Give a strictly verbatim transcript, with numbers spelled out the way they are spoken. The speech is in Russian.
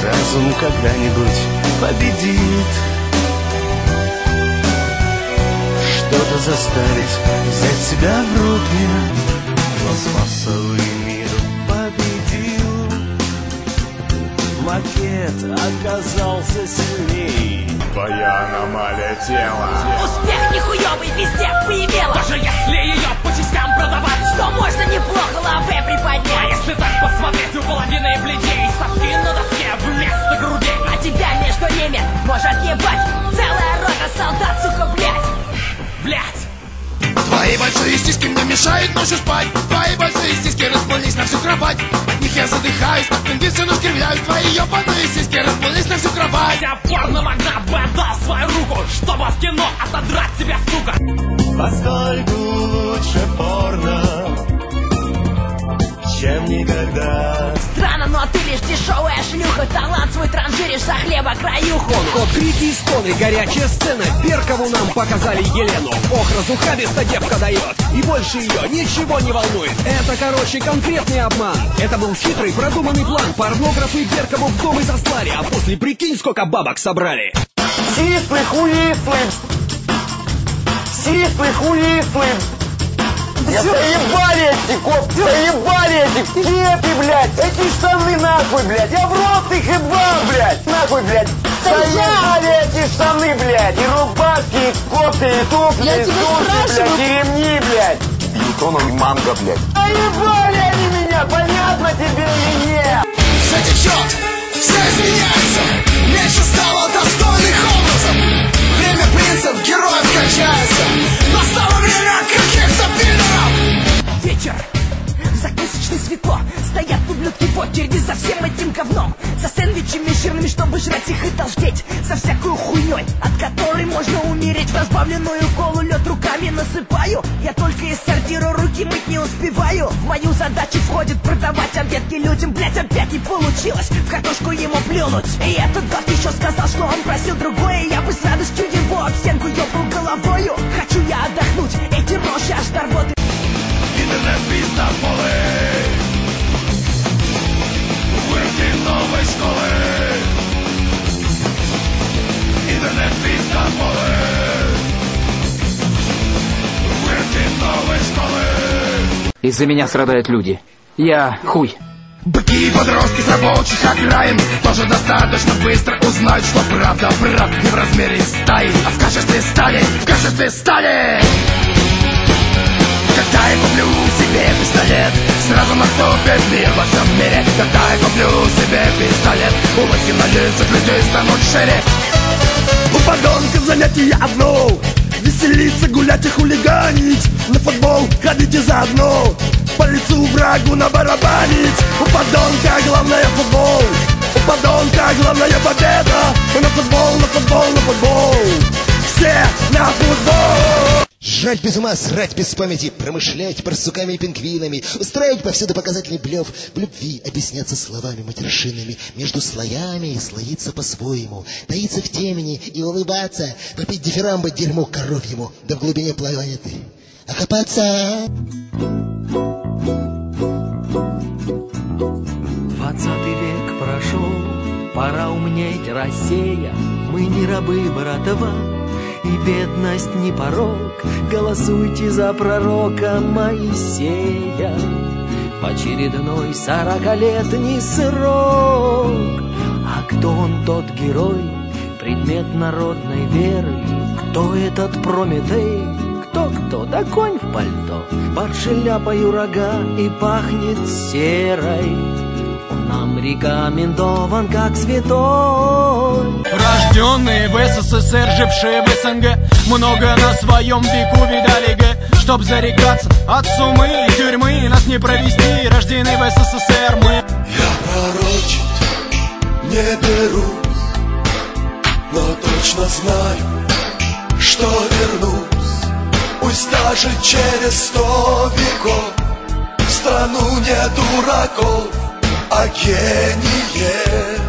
разум когда-нибудь победит. Что-то заставить взять себя в руки. Пластмассовый мир победил. Макет оказался сильней. Твоя аномалия тела. Успех нихуёвый везде поимела. Даже если ее по частям продавать, что можно неплохо лаве приподнять. А если так посмотреть, у половины бледей соски на доске вместо грудей. А тебя между ними может ебать целая рота солдат, сука, блядь. Блядь. Твои большие стиски мне мешают ночью спать. Твои большие стиски расплылись на всю кровать. От них я задыхаюсь, как пингвин скривляюсь. Твои ёбаные стиски расплылись на всю кровать. Я порно-магнат бы отдал свою руку, чтобы в кино отодрать тебя, сука. Поскольку лучше порно, чем никогда. Странно, но ты лишь дешевая шлюха. Талант свой транжиришь за хлеба краюху. Только крики и стоны, горячая сцена. Беркову нам показали Елену. Ох, разухабиста девка дает. И больше ее ничего не волнует. Это, короче, конкретный обман. Это был хитрый, продуманный план. Порнографы Беркову в дом и заслали. А после прикинь, сколько бабок собрали. Сислы, хуислы. Сислы, хуислы. Я заебали эти кофты, заебали эти кепи, блядь. Эти штаны нахуй, блядь. Я в рот их ебал, блядь. Нахуй, блядь. Заебали эти штаны, блядь. И рубашки, и кофты, и туфли, и сумки, блядь, и ремни, блядь. Бьютону и манго, блядь. Заебали они меня, понятно тебе или нет? Все течет, все изменяется. Меньше стало достойных образов. Время принцев, героев кончается. Настало время каких-то пидоров. Вечер, закусочное светло. Стоят ублюдки в очереди за всем этим говном. За сэндвичами жирными, чтобы жрать их и толстеть. За всякую хуйней, от которой можно умереть. В разбавленную колу лед руками насыпаю. Я только из сортира руки мыть не успеваю. В мою задачу входит продавать обедки людям. Блять, опять не получилось в картошку ему плюнуть. И этот гад еще сказал, что он просил другое. Я бы с радостью его об стенку ёбнул головою. Хочу я отдохнуть, эти рожи аж до рвоты. Интернет-пизда в полы. Уроки новой школы. Интернет-пизда в полы. Уроки новой школы. Из-за меня страдают люди. Я хуй. Быки и подростки с рабочих окраин тоже достаточно быстро узнают, что правда брат не в размере стаи, а в качестве стали, в качестве стали. Когда я куплю себе пистолет, сразу наступит мир во всем мире. Когда я куплю себе пистолет, улыбки на лицах людей станут шире. У подонков занятие одно: веселиться, гулять и хулиганить. На футбол ходите заодно, по лицу врагу набарабанить. У подонка главное футбол, у подонка главная победа. На футбол, на футбол, на футбол, все на футбол. Жрать без ума, срать без памяти, промышлять барсуками и пингвинами, устраивать повсюду показательный блёв, в любви объясняться словами матершинными, между слоями и слоиться по-своему, таиться в темени и улыбаться, попить дифирамбы дерьму коровьему, да в глубине планеты окопаться. Двадцатый век прошел, пора умнеть, Россия. Мы не рабы, братова, и бедность не порок. Голосуйте за пророка Моисея в очередной сорокалетний срок. А кто он, тот герой, предмет народной веры? Кто этот Прометей? Кто-кто, да конь в пальто, под шляпою рога и пахнет серой. Он нам рекомендован как святой. Рожденные в СССР, жившие в СНГ, много на своем веку видали г. Чтоб зарекаться от сумы и тюрьмы, нас не провести, рожденные в СССР мы. Я пророчить не берусь, но точно знаю, что вернусь. Пусть даже через сто веков, в страну не дураков, а гение.